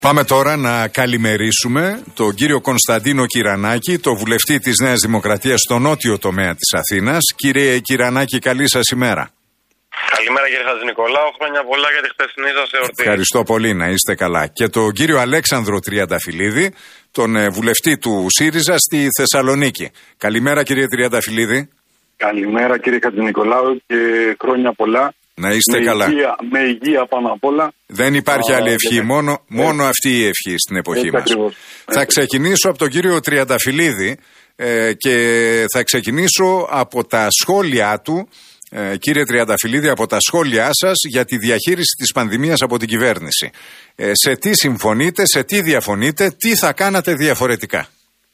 Πάμε τώρα να καλημερίσουμε τον κύριο Κωνσταντίνο Κυρανάκη, το βουλευτή της Νέας Δημοκρατίας στο νότιο τομέα της Αθήνας. Κύριε Κυρανάκη, καλή σας ημέρα. Καλημέρα κύριε Χατζηνικολάου, χρόνια πολλά για τη χθεσινή σας εορτή. Ευχαριστώ πολύ, να είστε καλά. Και τον κύριο Αλέξανδρο Τριανταφυλλίδη, τον βουλευτή του ΣΥΡΙΖΑ στη Θεσσαλονίκη. Καλημέρα κύριε Τριανταφυλλίδη. Καλημέρα κύριε Χατζηνικολάου και χρόνια πολλά. Να είστε καλά. Με υγεία πάνω απ' όλα. Δεν υπάρχει άλλη ευχή, μόνο αυτή η ευχή στην εποχή μας. Θα ξεκινήσω από τον κύριο Τριανταφυλλίδη και θα ξεκινήσω από τα σχόλιά του, κύριε Τριανταφυλλίδη, από τα σχόλιά σας για τη διαχείριση της πανδημίας από την κυβέρνηση. Σε τι συμφωνείτε, σε τι διαφωνείτε, τι θα κάνατε διαφορετικά?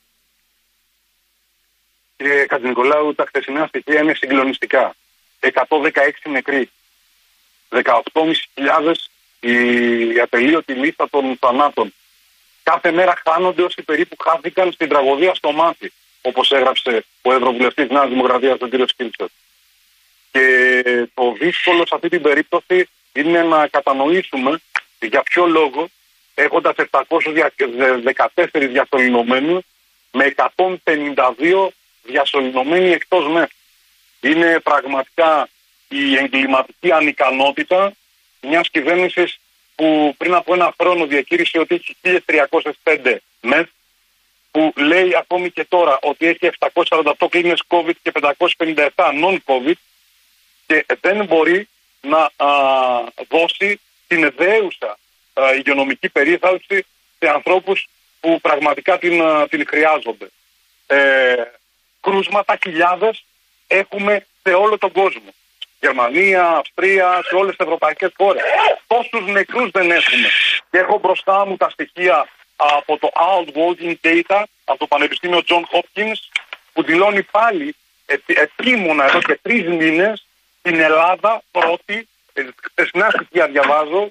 Κύριε Χατζηνικολάου, τα χθεσινά στοιχεία είναι συγκλονιστικά. 116 νεκροί. 18.500 η ατελείωτη λίστα των θανάτων. Κάθε μέρα χάνονται όσοι περίπου χάθηκαν στην τραγωδία στο μάτι, όπως έγραψε ο Ευρωβουλευτής Νέας Δημοκρατίας, ο κ. Σκύλτσος. Και το δύσκολο σε αυτή την περίπτωση είναι να κατανοήσουμε για ποιο λόγο, έχοντας 714 διασωληνωμένους, με 152 διασωληνωμένοι εκτός ΜΕΘ. Είναι πραγματικά η εγκληματική ανικανότητα μιας κυβέρνησης που πριν από ένα χρόνο διακήρυσε ότι έχει 1.305 ΜΕΘ, που λέει ακόμη και τώρα ότι έχει 748 κλίνες COVID και 557 non-COVID, και δεν μπορεί να δώσει την δέουσα υγειονομική περίθαλψη σε ανθρώπους που πραγματικά την χρειάζονται. Κρούσματα χιλιάδες έχουμε σε όλο τον κόσμο. Γερμανία, Αυστρία, σε όλες τις ευρωπαϊκές χώρες. Τόσους νεκρούς δεν έχουμε. Και έχω μπροστά μου τα στοιχεία από το Outwarding Data, από το Πανεπιστήμιο John Hopkins, που δηλώνει πάλι επίμονα εδώ και 3 μήνες την Ελλάδα πρώτη, χθεσινά στοιχεία διαβάζω,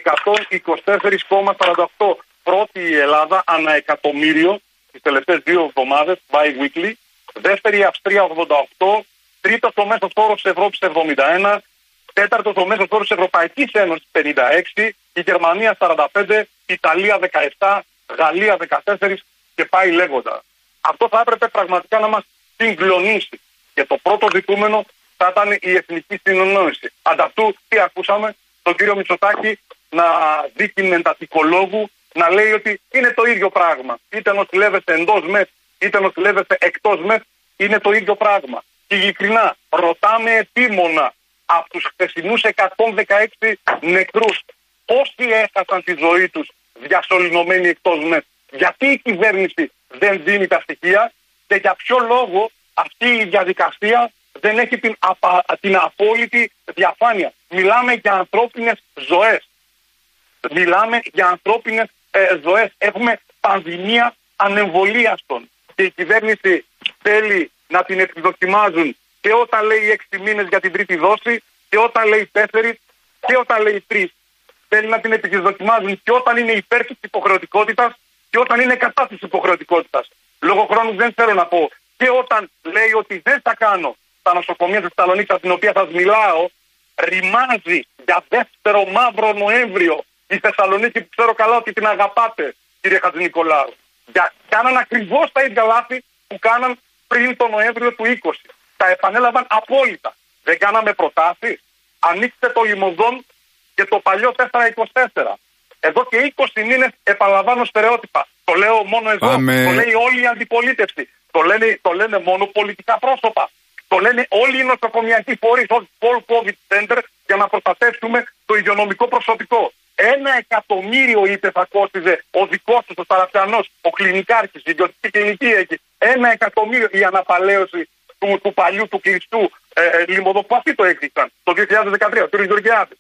124,48. Πρώτη η Ελλάδα ανά εκατομμύριο τις τελευταίες 2 εβδομάδες, bi-weekly. Δεύτερη η Αυστρία 88. Τρίτος ο μέσος όρος της Ευρώπης 71, τέταρτος ο μέσος όρος της Ευρωπαϊκής Ένωσης 56, η Γερμανία 45, η Ιταλία 17, Γαλλία 14 και πάει λέγοντα. Αυτό θα έπρεπε πραγματικά να μας συγκλονίσει. Και το πρώτο ζητούμενο θα ήταν η εθνική συνεννόηση. Ανταυτού τι ακούσαμε, τον κύριο Μητσοτάκη να δίκει εντατικολόγου, να λέει ότι είναι το ίδιο πράγμα. Είτε νοσηλεύεστε εντός ΜΕΘ, είτε νοσηλεύεστε εκτός ΜΕΘ, είναι το ίδιο πράγμα. Και ειλικρινά, ρωτάμε επίμονα από τους χθεσινούς 116 νεκρούς πόσοι έχασαν τη ζωή τους διασωληνωμένοι εκτός ΜΕΘ. Γιατί η κυβέρνηση δεν δίνει τα στοιχεία και για ποιο λόγο αυτή η διαδικασία δεν έχει την απόλυτη διαφάνεια. Μιλάμε για ανθρώπινες ζωές. Μιλάμε για ανθρώπινες ζωές. Έχουμε πανδημία ανεμβολίαστων. Και η κυβέρνηση θέλει να την επιδοκιμάζουν και όταν λέει 6 μήνες για την τρίτη δόση, και όταν λέει 4, και όταν λέει 3. Θέλει να την επιδοκιμάζουν και όταν είναι υπέρ της υποχρεωτικότητας και όταν είναι κατά της υποχρεωτικότητας. Λόγω χρόνου δεν θέλω να πω. Και όταν λέει ότι δεν θα κάνω τα νοσοκομεία της Θεσσαλονίκης, από την οποία σας μιλάω, ρημάζει για δεύτερο μαύρο Νοέμβριο η Θεσσαλονίκη, που ξέρω καλά ότι την αγαπάτε, κύριε Χατζηνικολάου. Κάναν ακριβώς τα ίδια λάθη που κάναν πριν το Νοέμβριο του 20. Τα επανέλαβαν απόλυτα. Δεν κάναμε προτάσεις. Ανοίξτε το Λιμωδόν και το παλιό 424. Εδώ και 20 μήνες επαναλαμβάνω στερεότυπα. Το λέω μόνο εδώ. Το λέει όλη η αντιπολίτευση. Το λένε μόνο πολιτικά πρόσωπα. Το λένε όλοι οι νοσοκομιακοί φορείς, all COVID center, για να προστατεύσουμε το υγειονομικό προσωπικό. 1.000.000 είπε θα κόστιζε ο δικός του ο Σαραπιανός, ο κλινικάρχης, η ιδιωτική κλινική εκεί. 1.000.000 η αναπαλαίωση του παλιού του κλειστού Λιμωδό, που αυτοί το έκτισαν το 2013, ο κ. Γεωργιάδη.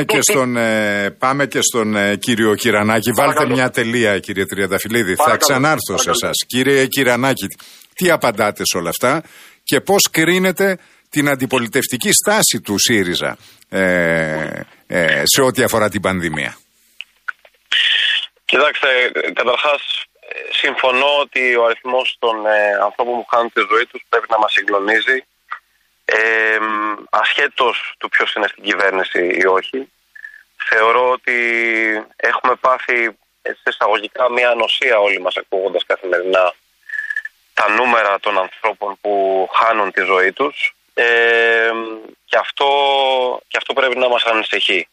Πάμε και στον κύριο Κυρανάκη. Βάλτε μια τελεία, κύριε Τριανταφυλλίδη. Θα ξανάρθω σε εσάς. Κύριε Κυρανάκη, τι απαντάτε σε όλα αυτά και πώς κρίνετε την αντιπολιτευτική στάση του ΣΥΡΙΖΑ σε ό,τι αφορά την πανδημία? Κοιτάξτε, καταρχάς συμφωνώ ότι ο αριθμός των ανθρώπων που χάνουν τη ζωή τους πρέπει να μας συγκλονίζει, ασχέτως του ποιος είναι στην κυβέρνηση ή όχι. Θεωρώ ότι έχουμε πάθει έτσι, εισαγωγικά μια ανοσία όλοι μας ακούγοντας καθημερινά τα νούμερα των ανθρώπων που χάνουν τη ζωή τους, και αυτό πρέπει να μας ανησυχεί.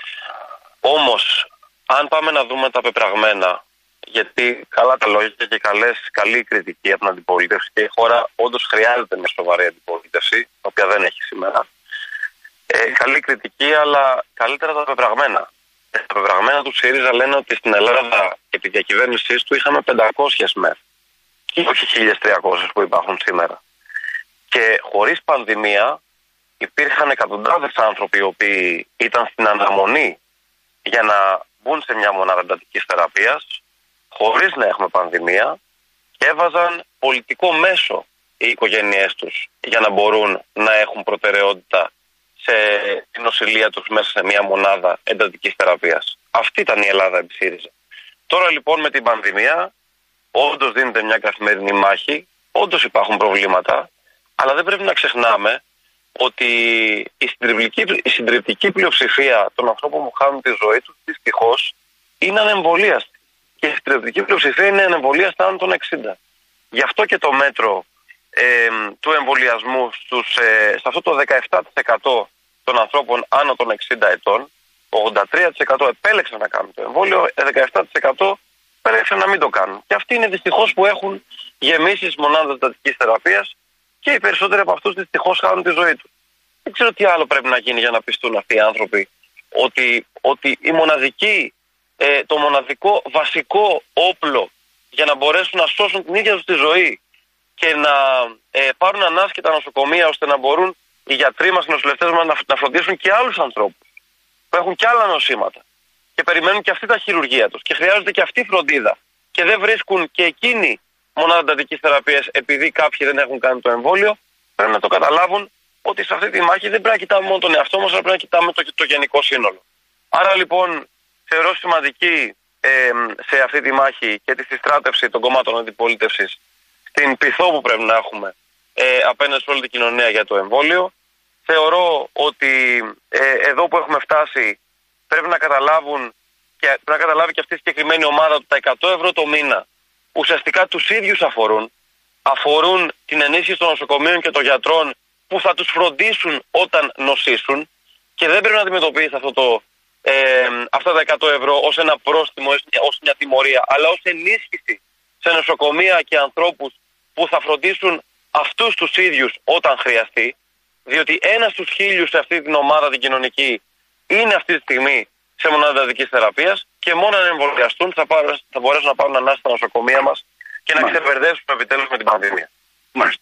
Όμως, αν πάμε να δούμε τα πεπραγμένα, γιατί καλά τα λόγια και καλή κριτική από την αντιπολίτευση, και η χώρα όντως χρειάζεται μια σοβαρή αντιπολίτευση, την οποία δεν έχει σήμερα. Καλή κριτική, αλλά καλύτερα τα πεπραγμένα. Τα πεπραγμένα του ΣΥΡΙΖΑ λένε ότι στην Ελλάδα και τη διακυβέρνησή του είχαμε 500 ΜΕΘ, και όχι 1.300 που υπάρχουν σήμερα. Και χωρίς πανδημία υπήρχαν εκατοντάδες άνθρωποι οι οποίοι ήταν στην αναμονή για να μπουν σε μια μονάδα εντατικής θεραπείας, χωρίς να έχουμε πανδημία, και έβαζαν πολιτικό μέσο οι οικογένειές τους για να μπορούν να έχουν προτεραιότητα στην νοσηλεία τους μέσα σε μια μονάδα εντατικής θεραπείας. Αυτή ήταν η Ελλάδα επί ΣΥΡΙΖΑ. Τώρα λοιπόν με την πανδημία όντως δίνεται μια καθημερινή μάχη, όντως υπάρχουν προβλήματα, αλλά δεν πρέπει να ξεχνάμε ότι η συντριπτική πλειοψηφία των ανθρώπων που χάνουν τη ζωή τους δυστυχώς είναι ανεμβολίαστοι. Και η συντριπτική πλειοψηφία είναι ανεμβολίαστη άνω των 60. Γι' αυτό και το μέτρο του εμβολιασμού σε αυτό το 17% των ανθρώπων άνω των 60 ετών, 83% επέλεξαν να κάνουν το εμβόλιο, 17% επέλεξαν να μην το κάνουν. Και αυτοί είναι δυστυχώς που έχουν γεμίσει τις μονάδες εντατικής θεραπείας, και οι περισσότεροι από αυτούς δυστυχώς χάνουν τη ζωή τους. Δεν ξέρω τι άλλο πρέπει να γίνει για να πιστούν αυτοί οι άνθρωποι ότι το μοναδικό βασικό όπλο για να μπορέσουν να σώσουν την ίδια τους τη ζωή και να πάρουν ανάσκητα νοσοκομεία, ώστε να μπορούν οι γιατροί μας, οι νοσηλευτές μας να φροντίσουν και άλλους ανθρώπους που έχουν και άλλα νοσήματα και περιμένουν και αυτή τα χειρουργία τους και χρειάζονται και αυτή φροντίδα, και δεν βρίσκουν και εκείνοι μονάδα εντατικής θεραπείας επειδή κάποιοι δεν έχουν κάνει το εμβόλιο. Πρέπει να το καταλάβουν ότι σε αυτή τη μάχη δεν πρέπει να κοιτάμε μόνο τον εαυτό μας, αλλά πρέπει να κοιτάμε το γενικό σύνολο. Άρα λοιπόν θεωρώ σημαντική σε αυτή τη μάχη και τη συστράτευση των κομμάτων αντιπολίτευσης στην πειθό που πρέπει να έχουμε απέναντι σε όλη την κοινωνία για το εμβόλιο. Θεωρώ ότι εδώ που έχουμε φτάσει πρέπει να καταλάβουν και πρέπει να καταλάβει και αυτή η συγκεκριμένη ομάδα ότι τα 100 ευρώ το μήνα ουσιαστικά τους ίδιους αφορούν την ενίσχυση των νοσοκομείων και των γιατρών που θα τους φροντίσουν όταν νοσήσουν, και δεν πρέπει να αντιμετωπίσει αυτά τα 100 ευρώ ως ένα πρόστιμο, ως μια τιμωρία, αλλά ως ενίσχυση σε νοσοκομεία και ανθρώπους που θα φροντίσουν αυτούς τους ίδιους όταν χρειαστεί, διότι ένας στους 1.000 σε αυτή την ομάδα την κοινωνική είναι αυτή τη στιγμή σε μονάδα εντατικής θεραπείας, και μόνο αν εμβολιαστούν θα μπορέσουν να πάρουν ανάσταση στα νοσοκομεία μας και να ξεπερδεύσουν επιτέλους με την πανδημία. Μάλιστα.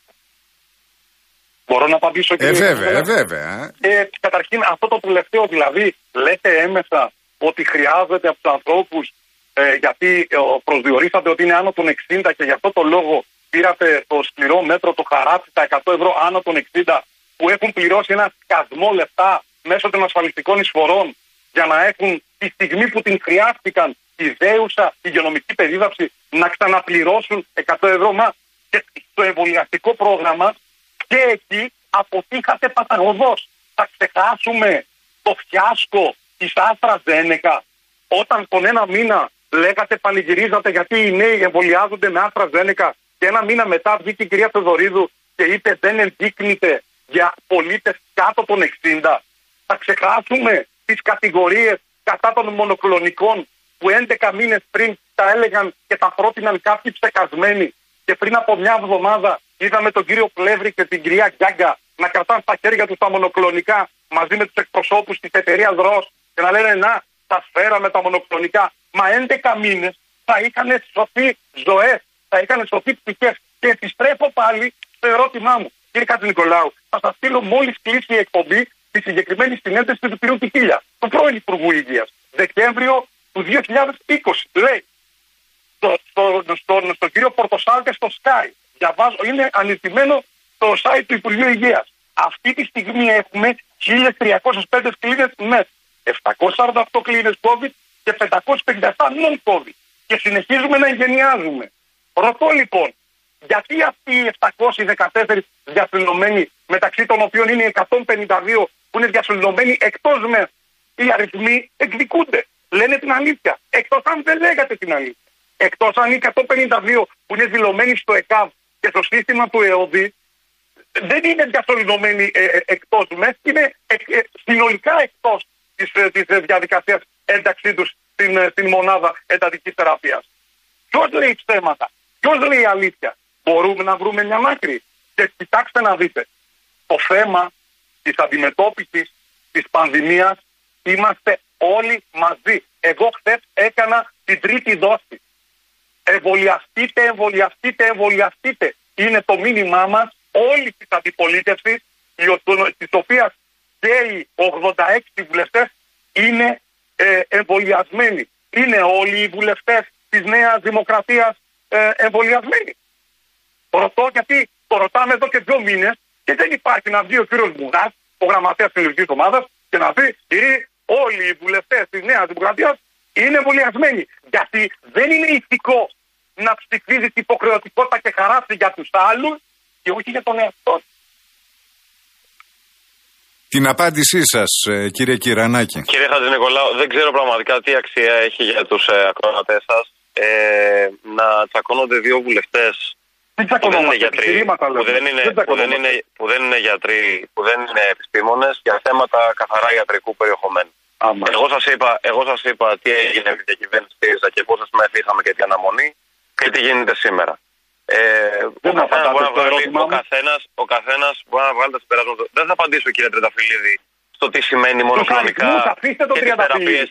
Μπορώ να απαντήσω, κύριε? Βέβαια. Καταρχήν, αυτό το τελευταίο, δηλαδή, λέτε έμεσα ότι χρειάζεται από τους ανθρώπους, γιατί προσδιορίσατε ότι είναι άνω των 60 και γι' αυτό το λόγο πήρατε το σκληρό μέτρο, το χαράτσι, τα 100 ευρώ άνω των 60, που έχουν πληρώσει ένα σκασμό λεφτά μέσω των ασφαλιστικών εισφορών για να έχουν τη στιγμή που την χρειάστηκαν τη δέουσα υγειονομική περίδαψη να ξαναπληρώσουν 100 ευρώ. Μα και στο εμβολιαστικό πρόγραμμα και εκεί αποτύχατε παταγωδώς. Θα ξεχάσουμε το φιάσκο της AstraZeneca, όταν τον ένα μήνα λέγατε, πανηγυρίζατε γιατί οι νέοι εμβολιάζονται με AstraZeneca, και ένα μήνα μετά βγήκε η κυρία Θεοδωρίδου και είπε δεν ενδείκνυται για πολίτες κάτω των 60. Θα ξεχάσουμε τις κατηγορίες κατά των μονοκλονικών που 11 μήνες πριν τα έλεγαν και τα πρότειναν κάποιοι ψεκασμένοι, και πριν από μια εβδομάδα είδαμε τον κύριο Πλεύρη και την κυρία Γιάγκα να κρατάνε στα χέρια τους τα μονοκλονικά μαζί με τους εκπροσώπους της εταιρείας ΡΟΣ και να λένε να, τα φέραμε τα μονοκλονικά. Μα 11 μήνες θα είχαν σωθεί ζωές, θα είχαν σωθεί ψυχές. Και επιστρέφω πάλι στο ερώτημά μου. Κύριε Χατζηνικολάου, θα σας στείλω μόλις κλείσει η εκπομπή τη συγκεκριμένη συνέντευξη του κ. Κικίλια, του πρώην Υπουργού Υγείας, Δεκέμβριο του 2020. Λέει στον κύριο Πορτοσάλτε στο Sky. Διαβάζω, είναι ανηρτημένο το site του Υπουργείου Υγείας. Αυτή τη στιγμή έχουμε 1.305 κλίνες ΜΕΘ, 748 κλίνες COVID και 557 non-COVID. Και συνεχίζουμε να εγγενιάζουμε. Ρωτώ λοιπόν, γιατί αυτοί οι 714 διασωληνωμένοι, μεταξύ των οποίων είναι οι 152 που είναι διασωληνωμένοι εκτός ΜΕΘ, οι αριθμοί εκδικούνται. λένε την αλήθεια. Εκτός αν δεν λέγατε την αλήθεια. Εκτός αν οι 152 που είναι δηλωμένοι στο ΕΚΑΒ και στο σύστημα του ΕΟΔΗ δεν είναι διασωληνωμένοι εκτός του ΜΕΘ, είναι συνολικά εκτός της διαδικασίας ένταξή τους στην μονάδα εντατικής θεραπείας. Ποιος λέει ψέματα, ποιος λέει αλήθεια? Μπορούμε να βρούμε μια άκρη. Και κοιτάξτε να δείτε, το θέμα της αντιμετώπισης της πανδημίας είμαστε όλοι μαζί. Εγώ χθες έκανα την 3η δόση. Εμβολιαστείτε, εμβολιαστείτε, εμβολιαστείτε. Είναι το μήνυμά μας όλη της αντιπολίτευσης, της οποίας και οι 86 βουλευτές είναι εμβολιασμένοι. Είναι όλοι οι βουλευτές της Νέας Δημοκρατίας εμβολιασμένοι? Ρωτώ γιατί το ρωτάμε εδώ και 2 μήνες και δεν υπάρχει να βγει ο κύριος Μπουγάς, ο γραμματέας της Ελληνικής Ομάδας, και να πει όλοι οι βουλευτές της Νέας Δημοκρατίας είναι εμβολιασμένοι. Γιατί δεν είναι ηθικό να ψηφίζεις υποχρεωτικότητα και χαράτσι για τους άλλους και όχι για τον εαυτό του. Την απάντησή σας, κύριε Κυρανάκη. Κύριε Χατζηνικολάου, δεν ξέρω πραγματικά τι αξία έχει για τους ακροατές σας να τσακώνονται 2 βουλευτές που δεν είναι γιατροί, που δεν είναι γιατροί, που δεν είναι επιστήμονες για θέματα καθαρά ιατρικού περιεχομένου. Εγώ σας είπα τι έγινε με τη διακυβέρνηση ΣΥΡΙΖΑ και πόσες μέρες είχαμε και τι αναμονή και τι γίνεται σήμερα. Ο καθένας μπορεί να βγάλει τα συμπεράσματα. Δεν θα απαντήσω, κύριε Τρενταφυλλίδη, στο τι σημαίνει μονοχρονικά και τις θεραπείες.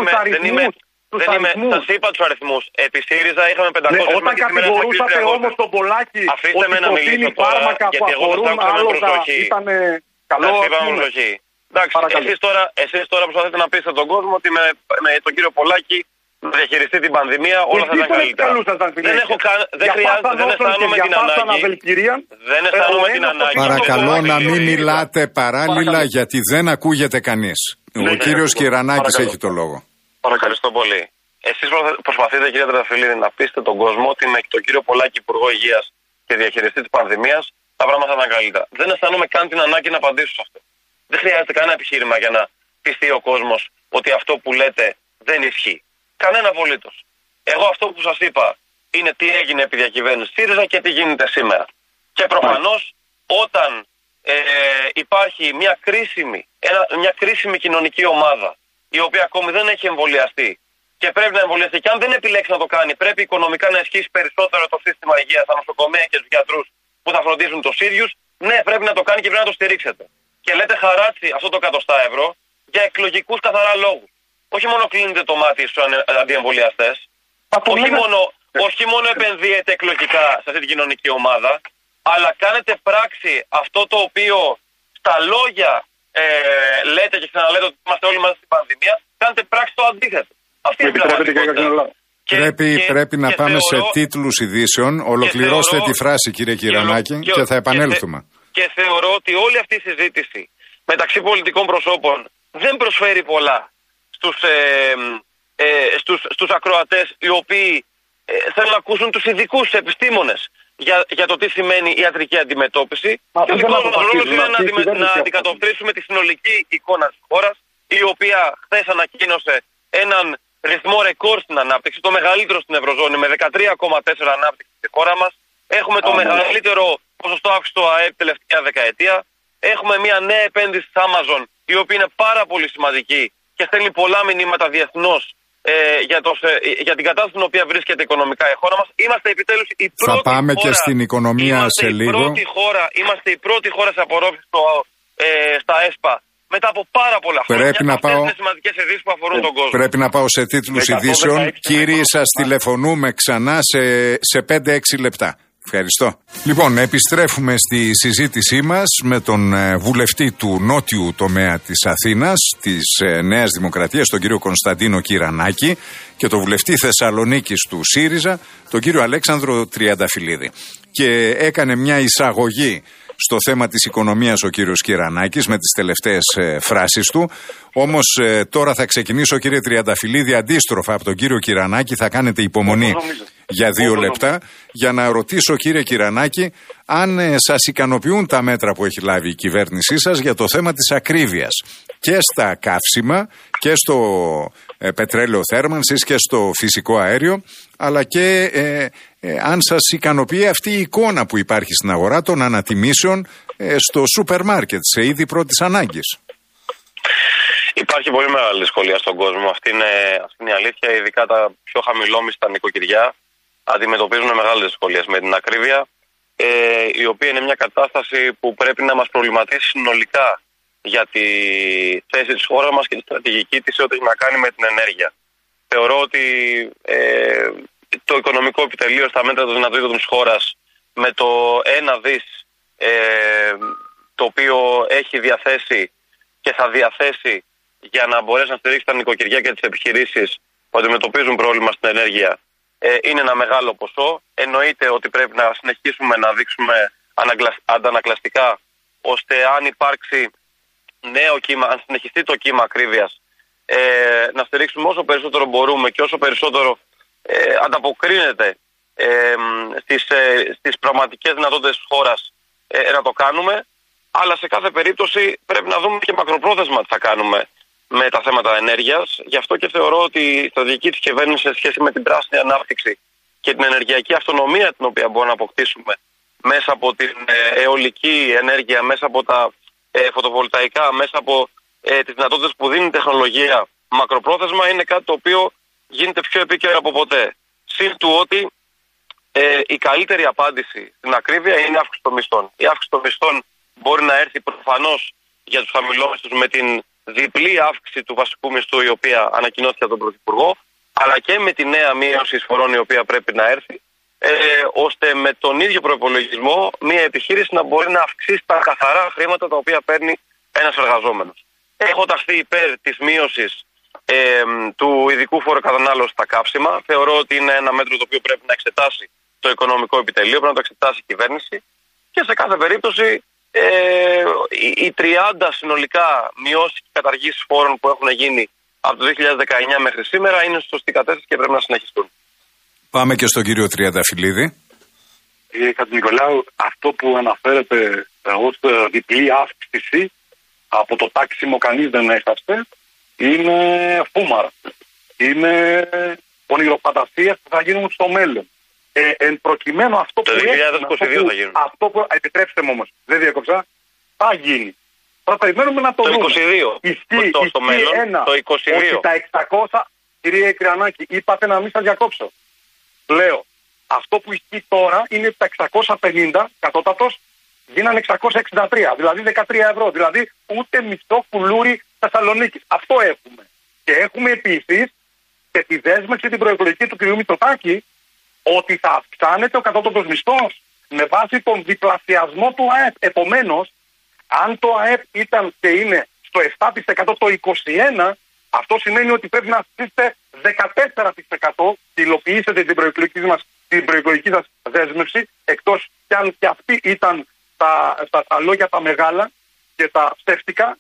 Σας είπα τους αριθμούς. Επί ΣΥΡΙΖΑ είχαμε 500. Όταν κατηγορούσατε όμως τον Πολάκη ότι προτείνει φάρμακα που αφορούν άλογα, ήταν καλό? Εντάξει, εσείς τώρα προσπαθείτε να πείσετε τον κόσμο ότι με τον κύριο Πολάκη να διαχειριστεί την πανδημία όλα θα ήταν καλύτερα. Δεν χρειάζεται, δεν αισθάνομαι την ανάγκη. Δεν αισθάνομαι την ανάγκη. Παρακαλώ να μην μιλάτε παράλληλα γιατί δεν ακούγεται κανείς. Ο κύριος Κυρανάκης έχει το λόγο. Ευχαριστώ πολύ. Εσείς προσπαθείτε, κύριε Τρενταφυλλίδη, να πείσετε τον κόσμο ότι με τον κύριο Πολάκη, Υπουργό Υγείας και διαχειριστή της πανδημίας, τα πράγματα θα ήταν καλύτερα. Δεν αισθάνομαι καν την ανάγκη να απαντήσω σε αυτό. Δεν χρειάζεται κανένα επιχείρημα για να πιστεί ο κόσμος ότι αυτό που λέτε δεν ισχύει. Κανένα απολύτως. Εγώ αυτό που σας είπα είναι τι έγινε επί διακυβέρνηση ΣΥΡΙΖΑ και τι γίνεται σήμερα. Και προφανώς όταν υπάρχει μια κρίσιμη κοινωνική ομάδα η οποία ακόμη δεν έχει εμβολιαστεί και πρέπει να εμβολιαστεί, και αν δεν επιλέξει να το κάνει, πρέπει οικονομικά να ισχύσει περισσότερο το σύστημα υγείας, τα νοσοκομεία και τους γιατρούς που θα φροντίζουν τους ίδιους, ναι, πρέπει να το κάνει και πρέπει να το στηρίξετε. Και λέτε χαράτσι αυτό το 100 ευρώ για εκλογικούς καθαρά λόγους. Όχι μόνο κλείνετε το μάτι στους αντιεμβολιαστές, όχι μόνο επενδύετε εκλογικά σε αυτή την κοινωνική ομάδα, αλλά κάνετε πράξη αυτό το οποίο στα λόγια λέτε και ξαναλέτε ότι είμαστε όλοι μαζί στην πανδημία, κάνετε πράξη το αντίθετο. Αυτή είναι η πραγματικότητα. Πρέπει να πάμε σε τίτλους ειδήσεων. Ολοκληρώστε τη φράση, κύριε Κυρανάκη, και θα επανέλθουμε. Και θεωρώ ότι όλη αυτή η συζήτηση μεταξύ πολιτικών προσώπων δεν προσφέρει πολλά στους ακροατές οι οποίοι θέλουν να ακούσουν τους ειδικούς, τους επιστήμονες για το τι σημαίνει ιατρική αντιμετώπιση. Και ο δικός μας ρόλος είναι να αντικατοπτρίσουμε τη συνολική εικόνα της χώρας, η οποία χθες ανακοίνωσε έναν ρυθμό ρεκόρ στην ανάπτυξη, το μεγαλύτερο στην Ευρωζώνη, με 13,4 ανάπτυξη στη χώρα μας. Έχουμε το μεγαλύτερο ποσοστό αύξηση του ΑΕΠ τελευταία δεκαετία. Έχουμε μια νέα επένδυση της Amazon, η οποία είναι πάρα πολύ σημαντική και στέλνει πολλά μηνύματα διεθνώς για την κατάσταση στην οποία βρίσκεται οικονομικά η χώρα μας. Είμαστε επιτέλους η πρώτη χώρα. Θα πάμε και στην οικονομία σε λίγο. Είμαστε η πρώτη χώρα σε απορρόφηση στα ΕΣΠΑ μετά από πάρα πολλά χρόνια. Αυτές είναι σημαντικές ειδήσεις που αφορούν τον κόσμο. Πρέπει να πάω σε τίτλους ειδήσεων. Κύριοι, σας τηλεφωνούμε ξανά σε 5-6 λεπτά. Ευχαριστώ. Λοιπόν, επιστρέφουμε στη συζήτησή μας με τον βουλευτή του νότιου τομέα της Αθήνας, της Νέας Δημοκρατίας, τον κύριο Κωνσταντίνο Κυρανάκη, και τον βουλευτή Θεσσαλονίκης του ΣΥΡΙΖΑ, τον κύριο Αλέξανδρο Τριανταφυλλίδη. Και έκανε μια εισαγωγή στο θέμα της οικονομίας ο κύριος Κυρανάκης με τις τελευταίες φράσεις του. Όμως τώρα θα ξεκινήσω, κύριε Τριανταφυλλίδη, αντίστροφα από τον κύριο Κυρανάκη. Θα κάνετε υπομονή για 2 λεπτά για να ρωτήσω, κύριε Κυρανάκη, αν σας ικανοποιούν τα μέτρα που έχει λάβει η κυβέρνησή σας για το θέμα της ακρίβειας και στα καύσιμα και στο πετρέλαιο θέρμανσης και στο φυσικό αέριο, αλλά και αν σας ικανοποιεί αυτή η εικόνα που υπάρχει στην αγορά των ανατιμήσεων στο σούπερ μάρκετ, σε είδη πρώτης ανάγκης. Υπάρχει πολύ μεγάλη δυσκολία στον κόσμο. Αυτή είναι η αλήθεια. Ειδικά τα πιο χαμηλόμιστα νοικοκυριά αντιμετωπίζουν μεγάλες δυσκολίες με την ακρίβεια, η οποία είναι μια κατάσταση που πρέπει να μας προβληματίσει συνολικά για τη θέση της χώρας μας και τη στρατηγική της σε ό,τι έχει να κάνει με την ενέργεια. Θεωρώ ότι το οικονομικό επιτελείο στα μέτρα των δυνατοτήτων της χώρας, με το 1 δις το οποίο έχει διαθέσει και θα διαθέσει για να μπορέσει να στηρίξει τα νοικοκυριά και τις επιχειρήσεις που αντιμετωπίζουν πρόβλημα στην ενέργεια, είναι ένα μεγάλο ποσό. Εννοείται ότι πρέπει να συνεχίσουμε να δείξουμε αντανακλαστικά, ώστε αν υπάρξει νέο κύμα, αν συνεχιστεί το κύμα ακρίβειας, να στηρίξουμε όσο περισσότερο μπορούμε και όσο περισσότερο ανταποκρίνεται στις πραγματικές δυνατότητες της χώρας, να το κάνουμε. Αλλά σε κάθε περίπτωση πρέπει να δούμε και μακροπρόθεσμα τι θα κάνουμε με τα θέματα ενέργειας. Γι' αυτό και θεωρώ ότι η στρατηγική της κυβέρνησης σε σχέση με την πράσινη ανάπτυξη και την ενεργειακή αυτονομία την οποία μπορούμε να αποκτήσουμε μέσα από την αιωλική ενέργεια, μέσα από τα φωτοβολταϊκά, μέσα από τις δυνατότητες που δίνει η τεχνολογία μακροπρόθεσμα, είναι κάτι το οποίο γίνεται πιο επίκαιρο από ποτέ. Συν του ότι η καλύτερη απάντηση στην ακρίβεια είναι η αύξηση των μισθών. Η αύξηση των μισθών μπορεί να έρθει προφανώς για τους χαμηλόμισθους με την διπλή αύξηση του βασικού μισθού, η οποία ανακοινώθηκε από τον Πρωθυπουργό, αλλά και με τη νέα μείωση εισφορών η οποία πρέπει να έρθει, ώστε με τον ίδιο προϋπολογισμό μια επιχείρηση να μπορεί να αυξήσει τα καθαρά χρήματα τα οποία παίρνει ένας εργαζόμενος. Έχω ταχθεί υπέρ της μείωσης του ειδικού φόρου κατανάλωσης στα κάψιμα. Θεωρώ ότι είναι ένα μέτρο το οποίο πρέπει να εξετάσει το οικονομικό επιτελείο, πρέπει να το εξετάσει η κυβέρνηση και σε κάθε περίπτωση οι 30 συνολικά μειώσεις και καταργήσεις φόρων που έχουν γίνει από το 2019 μέχρι σήμερα είναι στη σωστή κατεύθυνση και πρέπει να συνεχιστούν. Πάμε και στον κύριο Τριανταφυλλίδη. Κύριε Χατζηνικολάου, αυτό που αναφέρεται ως διπλή αύξηση από το τάξιμο κανείς δεν έχασε, είναι φούμαρα. Είναι ονειροφαντασίες που θα γίνουν στο μέλλον. Εν προκειμένου αυτό το που 2022 θα γίνουν. Αυτό που, επιτρέψτε μου όμως, δεν διέκοψα, θα γίνει. Θα περιμένουμε να το δούμε. Το 22. Ισχύει στο μέλλον, το 22. Ότι τα 600, κύριε Κρυανάκη, είπατε να μην σας διακόψω. Λέω, αυτό που ισχύει τώρα είναι τα 650 κατώτατος γίνανε 663, δηλαδή 13 ευρώ. Δηλαδή ούτε μισθό κουλούρι Θεσσαλονίκης. Αυτό έχουμε. Και έχουμε επίσης και τη δέσμευση την προεκλογική του κ. Μητσοτάκη ότι θα αυξάνεται ο κατώτατος μισθός με βάση τον διπλασιασμό του ΑΕΠ. Επομένως, αν το ΑΕΠ ήταν και είναι στο 7% το 21%, αυτό σημαίνει ότι πρέπει να αυξήσετε 14% και υλοποιήσετε την προεκλογική σας δέσμευση, εκτός κι αν και αυτή ήταν τα λόγια τα μεγάλα και τα ψεύτικα,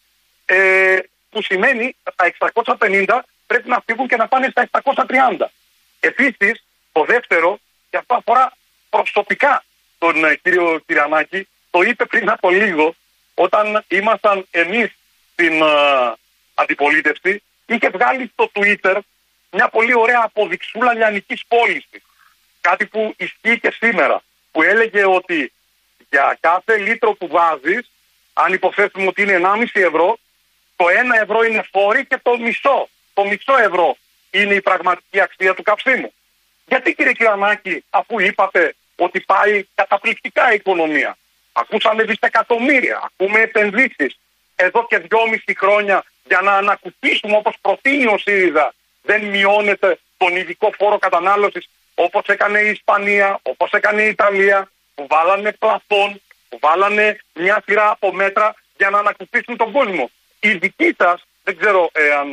που σημαίνει τα 650 πρέπει να φύγουν και να πάνε στα 730. Επίσης, το δεύτερο, και αυτό αφορά προσωπικά τον κύριο Κυριανάκη, το είπε πριν από λίγο, όταν ήμασταν εμείς στην αντιπολίτευση, είχε βγάλει στο Twitter μια πολύ ωραία αποδειξούλα λιανικής πώλησης. Κάτι που ισχύει και σήμερα, που έλεγε ότι για κάθε λίτρο που βάζεις, αν υποθέσουμε ότι είναι 1,5 ευρώ, το 1 ευρώ είναι φόροι και το μισό ευρώ είναι η πραγματική αξία του καυσίμου. Γιατί, κύριε Κυριανάκη, αφού είπατε ότι πάει καταπληκτικά η οικονομία, ακούσαμε δισεκατομμύρια, ακούμε επενδύσεις, εδώ και 2,5 χρόνια για να ανακουφίσουμε όπως προτείνει ο ΣΥΡΙΖΑ, δεν μειώνεται τον ειδικό φόρο κατανάλωσης όπως έκανε η Ισπανία, όπως έκανε η Ιταλία, που βάλανε πλαφόν, που βάλανε μια σειρά από μέτρα για να ανακουφίσουν τον κόσμο. Η δική σας, δεν ξέρω αν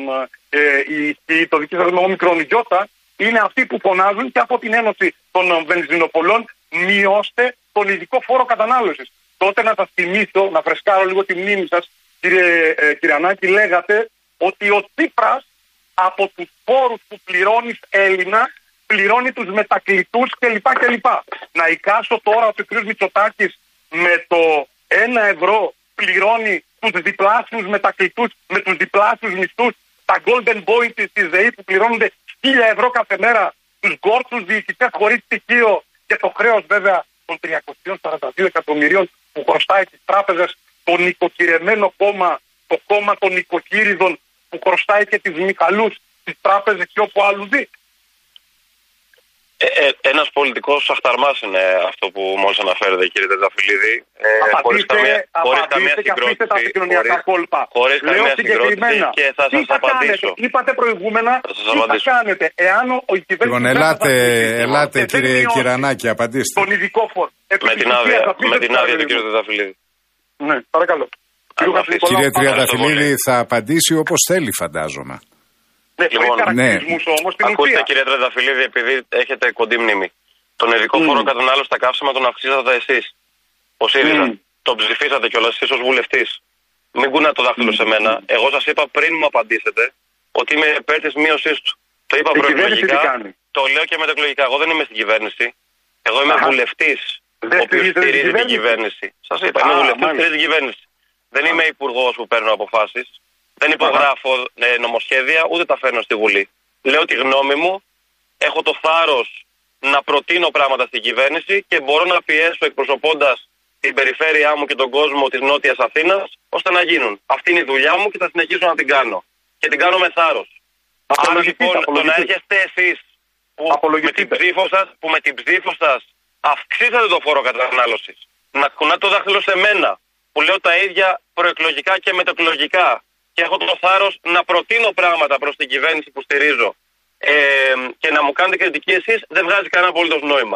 το δική σας όμικρον γιώτα, είναι αυτοί που φωνάζουν και από την Ένωση των Βενζινοπολών, μειώστε τον ειδικό φόρο κατανάλωσης. Τότε να σας θυμίσω, να φρεσκάρω λίγο τη μνήμη σας, κύριε Κυριανάκη, λέγατε ότι ο Τσίπρας από τους φόρους που πληρώνεις Έλληνα, πληρώνει τους μετακλητούς κλπ. Να εικάσω τώρα ότι ο κ. Μητσοτάκης με το 1 ευρώ πληρώνει τους διπλάσιους μετακλητούς με τους διπλάσιους μισθούς, τα golden boy της ΔΕΗ που πληρώνονται 1.000 ευρώ κάθε μέρα, τους γκόρτσους διοικητές χωρίς στοιχείο και το χρέος βέβαια των 342 εκατομμυρίων που χρωστάει τις τράπεζες, το νοικοκυρεμένο κόμμα, το κόμμα των νοικοκύριδων που χρωστάει και τις Μιχαλούς, τις τράπεζες και όπου άλλου δει. Ένας πολιτικός αχταρμάς είναι αυτό που μόλις αναφέρετε, κύριε Τρενταφυλλίδη. Χωρίς καμία συγκρότηση Λέω συγκεκριμένα. Και θα σας απαντήσω. Είπατε προηγούμενα τι θα κάνετε εάν η κυβέρνηση... Ελάτε κύριε Κυρανάκη, απαντήστε. Τον ειδικό φόρο. Με την άδεια του κύριου Τρενταφυλλίδη. Ναι, παρακαλώ. Κύριε Τριανταφυλλίδη, θα απαντήσει όπως θέλει, φαντάζομαι. Λοιπόν, ακούστε κύριε Τρενταφυλλίδη, επειδή έχετε κοντή μνήμη. Τον ειδικό φόρο κατανάλωση στα καύσιμα τον αυξήσατε εσείς. Ο ΣΥΡΙΖΑ. Τον ψηφίσατε κιόλας εσείς ως βουλευτής. Μην κουνάτε το δάχτυλο σε μένα. Εγώ σας είπα πριν μου απαντήσετε ότι είμαι υπέρ της μείωσής του. Το είπα προεκλογικά. Το λέω και μετεκλογικά. Εγώ δεν είμαι στην κυβέρνηση. Εγώ είμαι βουλευτής. Ο οποίος στηρίζει την κυβέρνηση. Σας είπα, είμαι βουλευτής που στηρίζει την κυβέρνηση. Δεν είμαι υπουργός που παίρνω αποφάσεις. Δεν υπογράφω νομοσχέδια, ούτε τα φέρνω στη Βουλή. Λέω τη γνώμη μου, έχω το θάρρος να προτείνω πράγματα στην κυβέρνηση και μπορώ να πιέσω εκπροσωπώντας την περιφέρειά μου και τον κόσμο της Νότιας Αθήνας, ώστε να γίνουν. Αυτή είναι η δουλειά μου και θα συνεχίσω να την κάνω. Και την κάνω με θάρρος. Άρα λοιπόν το να έρχεστε εσείς που με την ψήφο σας αυξήσατε το φόρο κατανάλωσης, να κουνάτε το δάχτυλο σε μένα που λέω τα ίδια προεκλογικά και μετεκλογικά, και έχω το θάρρος να προτείνω πράγματα προς την κυβέρνηση που στηρίζω και να μου κάνετε κριτική εσείς, δεν βγάζει κανένα απολύτως νόημα.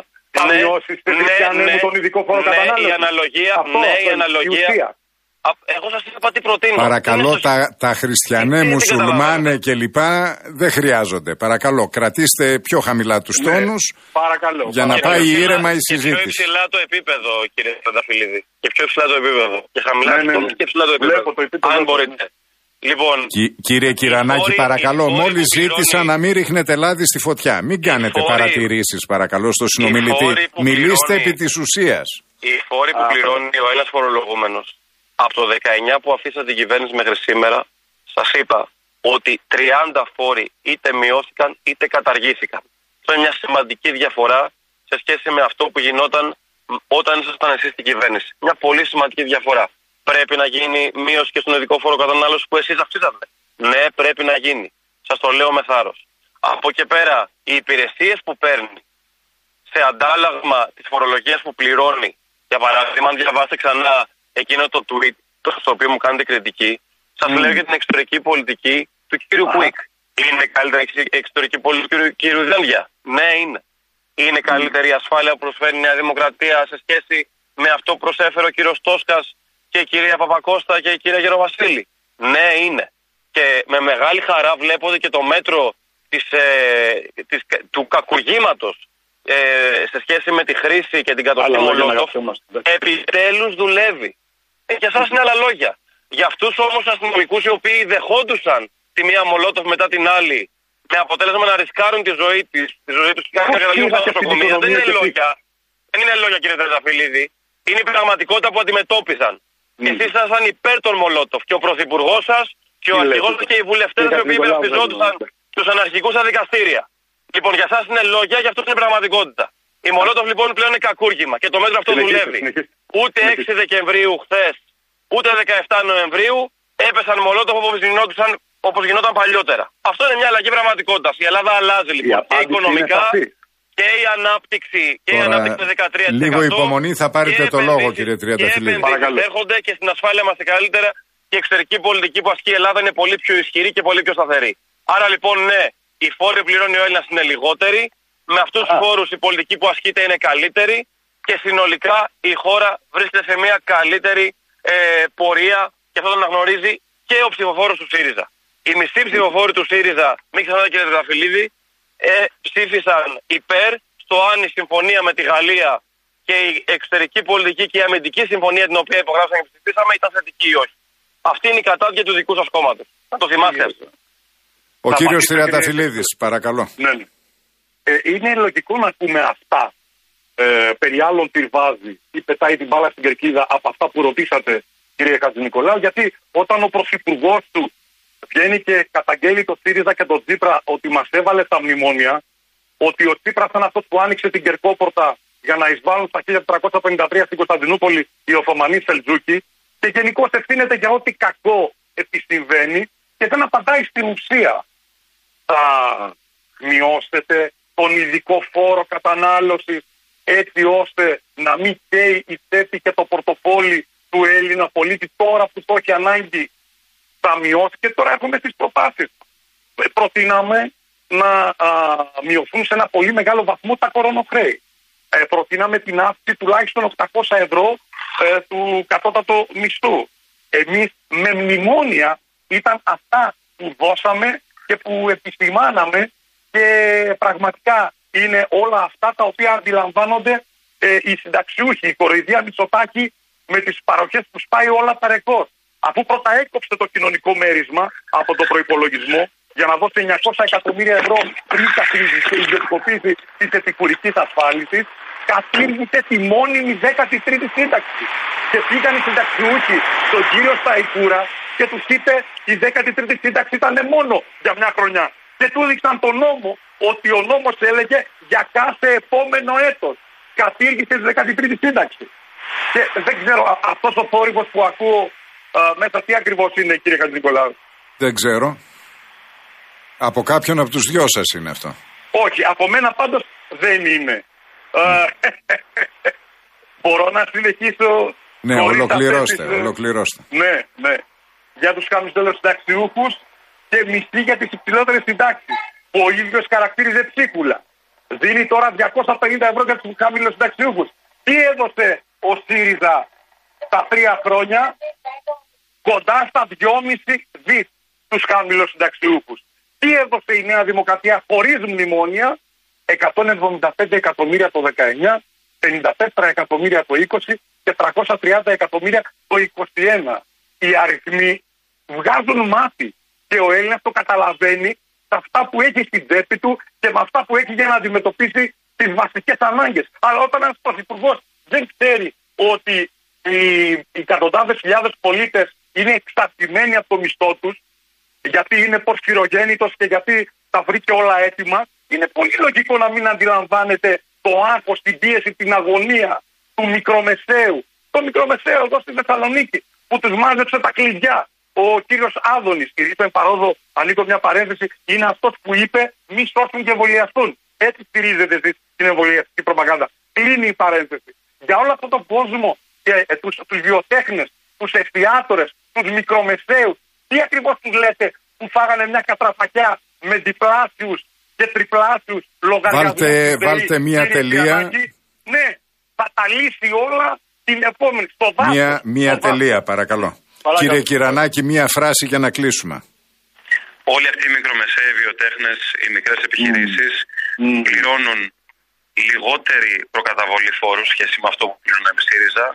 Η αναλογία. Εγώ σας είπα τι προτείνω. Παρακαλώ, τα χριστιανέ, μουσουλμάνε κλπ. Δεν χρειάζονται. Παρακαλώ, κρατήστε πιο χαμηλά τους τόνους για να πάει ήρεμα η συζήτηση. Και πιο υψηλά το επίπεδο, κύριε Τρενταφυλλίδη. Και πιο υψηλά το επίπεδο. Και χαμηλά και ψηλά το επίπεδο. Αν μπορείτε. Λοιπόν, κύριε Κυρανάκη, παρακαλώ, μόλις ζήτησα να μην ρίχνετε λάδι στη φωτιά. Μην κάνετε παρατηρήσεις, παρακαλώ, στο συνομιλητή. Μιλήστε επί της ουσίας. Οι φόροι που πληρώνει ο ένας φορολογούμενος από το 19 που αφήσατε την κυβέρνηση μέχρι σήμερα, σας είπα ότι 30 φόροι είτε μειώθηκαν είτε καταργήθηκαν. Αυτό είναι μια σημαντική διαφορά σε σχέση με αυτό που γινόταν όταν ήσασταν εσείς στην κυβέρνηση. Μια πολύ σημαντική διαφορά. Πρέπει να γίνει μείωση και στον ειδικό φόρο κατανάλωση που εσείς αυξήσατε. Ναι, πρέπει να γίνει. Σας το λέω με θάρρος. Από εκεί πέρα, οι υπηρεσίες που παίρνει σε αντάλλαγμα της φορολογίας που πληρώνει, για παράδειγμα, αν διαβάσετε ξανά εκείνο το tweet στο οποίο μου κάνετε κριτική, σας λέω για την εξωτερική πολιτική του κύριου Κουίκ. Είναι καλύτερη εξωτερική πολιτική του κύριου Δένδια? Ναι, είναι. Είναι καλύτερη η ασφάλεια που προσφέρει η Νέα Δημοκρατία σε σχέση με αυτό που προσέφερε ο κύριος Τόσκας και η κυρία Παπακώστα και η κυρία Γεροβασίλη? Ναι, είναι. Και με μεγάλη χαρά βλέπω και το μέτρο του κακουργήματος σε σχέση με τη χρήση και την κατοχή Μολότοφ επιτέλους δουλεύει. Για εσάς είναι άλλα λόγια. Για αυτούς όμως αστυνομικούς οι οποίοι δεχόντουσαν τη μία Μολότοφ μετά την άλλη, με αποτέλεσμα να ρισκάρουν τη ζωή τους και να καταλήγουν στα νοσοκομεία, δεν είναι λόγια. Δεν είναι λόγια, κύριε Τρενταφυλλίδη. Είναι η πραγματικότητα που αντιμετώπισαν. Εσείς ήσασταν υπέρ των Μολότοφ και ο πρωθυπουργός σας και ο αρχηγός και οι βουλευτές οι οποίοι υπερασπιζόντουσαν τους αναρχικούς στα δικαστήρια. Λοιπόν, για εσάς είναι λόγια, για αυτούς είναι πραγματικότητα. Η Μολότοφ λοιπόν πλέον είναι κακούργημα και το μέτρο αυτό δουλεύει. Ούτε 6 Δεκεμβρίου χθες, ούτε 17 Νοεμβρίου έπεσαν Μολότοφ όπως γινόταν παλιότερα. Αυτό είναι μια αλλαγή πραγματικότητας. Η Ελλάδα αλλάζει λοιπόν και οικονομικά και η ανάπτυξη και η ανάπτυξη με 13%. Λίγο υπομονή, θα πάρετε το λόγο, κύριε Τριανταφυλλίδη. Και έρχονται και στην ασφάλεια μας καλύτερα και η εξωτερική πολιτική που ασκεί η Ελλάδα είναι πολύ πιο ισχυρή και πολύ πιο σταθερή. Άρα λοιπόν, ναι, οι φόροι που πληρώνει ο Έλληνας είναι λιγότεροι. Με αυτούς τους φόρους η πολιτική που ασκείται είναι καλύτερη και συνολικά η χώρα βρίσκεται σε μια καλύτερη πορεία και αυτό το αναγνωρίζει και ο ψηφοφόρος του ΣΥΡΙΖΑ. Οι μισοί ψηφοφόροι του ΣΥΡΙΖΑ, μην ξεχνάτε κύριε Τρενταφυλλίδη, ψήφισαν υπέρ στο αν η συμφωνία με τη Γαλλία και η εξωτερική πολιτική και η αμυντική συμφωνία την οποία υπογράψαμε και ψηφίσαμε ήταν θετική ή όχι. Αυτή είναι η κατάδια του δικού σας κόμματος. Θα το θυμάστε αυτό. Ο κύριος Τριανταφυλλίδης, παρακαλώ. Ναι. Είναι λογικό να πούμε αυτά περί άλλων τυρβάζει ή πετάει την μπάλα στην κερκίδα από αυτά που ρωτήσατε, κύριε Χατζηνικολάου, γιατί όταν ο πρωθυπουργός του βγαίνει και καταγγέλει το ΣΥΡΙΖΑ και τον Τσίπρα ότι μας έβαλε στα μνημόνια, ότι ο Τσίπρας ήταν αυτός που άνοιξε την Κερκόπορτα για να εισβάλλουν στα 1453 στην Κωνσταντινούπολη οι Οθωμανοί Σελτζούκοι, και γενικώς ευθύνεται για ό,τι κακό επισυμβαίνει και δεν απαντάει στην ουσία. Θα μειώσετε τον ειδικό φόρο κατανάλωσης έτσι ώστε να μην καίει η τσέπη και το πορτοφόλι του Έλληνα πολίτη τώρα που το έχει ανάγκη? Θα μειώσει, και τώρα έχουμε τις προτάσεις. Προτείναμε να μειωθούν σε ένα πολύ μεγάλο βαθμό τα κορονοχρέη. Προτείναμε την αύξηση τουλάχιστον 800 ευρώ του κατώτατου μισθού. Εμείς με μνημόνια ήταν αυτά που δώσαμε και που επισημάναμε, και πραγματικά είναι όλα αυτά τα οποία αντιλαμβάνονται οι συνταξιούχοι. Η κοροϊδία Μητσοτάκη με τις παροχές που σπάει όλα τα ρεκόρ. Αφού πρώτα έκοψε το κοινωνικό μέρισμα από τον προϋπολογισμό για να δώσει 900 εκατομμύρια ευρώ πριν η ιδιωτικοποίηση της επικουρικής ασφάλισης, κατήργησε τη μόνιμη 13η σύνταξη. Και πήγαν οι συνταξιούχοι στον κύριο Σταϊκούρα και τους είπε η 13η σύνταξη ήταν μόνο για μια χρονιά. Και του έδειξαν τον νόμο, ότι ο νόμος έλεγε για κάθε επόμενο έτος. Κατήργησε τη 13η σύνταξη. Και δεν ξέρω, αυτός ο θόρυβος που ακούω μέσα τι ακριβώς είναι, κύριε Χατζηνικολάου? Δεν ξέρω. Από κάποιον από τους δυο σας είναι αυτό? Όχι, από μένα πάντως δεν είναι. Μπορώ να συνεχίσω? Ναι, ολοκληρώστε. Ναι. Για τους χαμηλοσυνταξιούχους και μισθή για τις υψηλότερες συντάξεις, που ο ίδιος χαρακτήριζε ψίχουλα. Δίνει τώρα 250 ευρώ για τους χαμηλοσυνταξιούχους. Τι έδωσε ο ΣΥΡΙΖΑ τα 3 χρόνια? Κοντά στα 2,5 δις τους χαμηλοσυνταξιούχους. Τι έδωσε η Νέα Δημοκρατία χωρίς μνημόνια? 175 εκατομμύρια το 19, 54 εκατομμύρια το 20 και 330 εκατομμύρια το 21. Οι αριθμοί βγάζουν μάτι και ο Έλληνας το καταλαβαίνει σε αυτά που έχει στην τσέπη του και με αυτά που έχει για να αντιμετωπίσει τις βασικές ανάγκες. Αλλά όταν ένας πρωθυπουργός δεν ξέρει ότι οι εκατοντάδες χιλιάδες πολίτες είναι εξαρτημένοι από το μισθό τους, γιατί είναι πορφυρογέννητος και γιατί τα βρήκε όλα έτοιμα, είναι πολύ λογικό να μην αντιλαμβάνεται το άγχος, την πίεση, την αγωνία του μικρομεσαίου. Το μικρομεσαίο εδώ στη Θεσσαλονίκη που τους μάζεψε τα κλειδιά. Ο κύριος Άδωνης, είπε παρόδο, ανοίγω μια παρένθεση, είναι αυτός που είπε μη σώσουν και εμβολιαστούν. Έτσι στηρίζετε εσείς την εμβολιαστική προπαγάνδα. Κλείνει η παρένθεση. Για όλο αυτόν τον κόσμο και τους βιοτέχνες, τους εστιατόρες, τους μικρομεσαίους, τι ακριβώς τους λέτε που φάγανε μια κατραφακιά με διπλάσιους και τριπλάσιους λογαριασμούς? Βάλτε μια τελεία. Ναι, θα τα λύσει όλα την επόμενη. Στο μια τελεία, παρακαλώ. Κύριε Κυρανάκη, μια φράση για να κλείσουμε. Όλοι αυτοί οι μικρομεσαίοι βιοτέχνες, οι μικρές επιχειρήσεις πληρώνουν λιγότερη προκαταβολή φόρου σχέση με αυτό που πληρώνουν επί ΣΥΡΙΖΑ,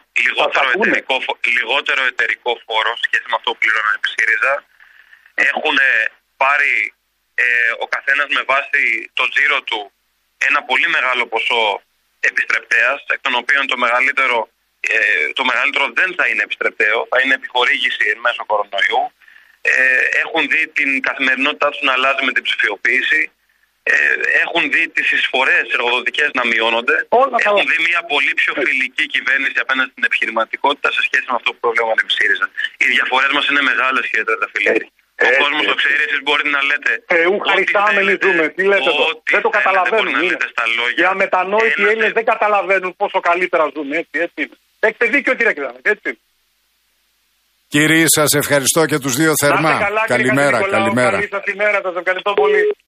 λιγότερο εταιρικό φόρο σχέση με αυτό που πληρώνουν επί ΣΥΡΙΖΑ. Έχουν πάρει ο καθένας με βάση το τζίρο του ένα πολύ μεγάλο ποσό επιστρεπτέας, εκ των οποίων το μεγαλύτερο δεν θα είναι επιστρεπτέο, θα είναι επιχορήγηση εν μέσω κορονοϊού. Έχουν δει την καθημερινότητά τους να αλλάζει με την ψηφιοποίηση. Έχουν δει τις εισφορές εργοδοτικές να μειώνονται. Έχουν δει μια πολύ πιο φιλική κυβέρνηση απέναντι στην επιχειρηματικότητα σε σχέση με αυτό που προβλέπαμε επί ΣΥΡΙΖΑ. Οι διαφορές μας είναι μεγάλες, κύριε Τρενταφυλλίδη. Ο κόσμος το ξέρει, εσείς μπορείτε να λέτε. Χαριστάμενοι ζούμε. Τι λέτε εδώ? Δεν το καταλαβαίνουν. Για αμετανόητοι Έλληνες δεν καταλαβαίνουν πόσο καλύτερα ζούμε. Έτσι είναι. Έχετε δίκιο, κύριε Κυρανάκη. Έτσι. Κύριοι, σας ευχαριστώ και τους δύο θερμά. Καλημέρα. Καλή σας ημέρα. Σας ευχαριστώ πολύ.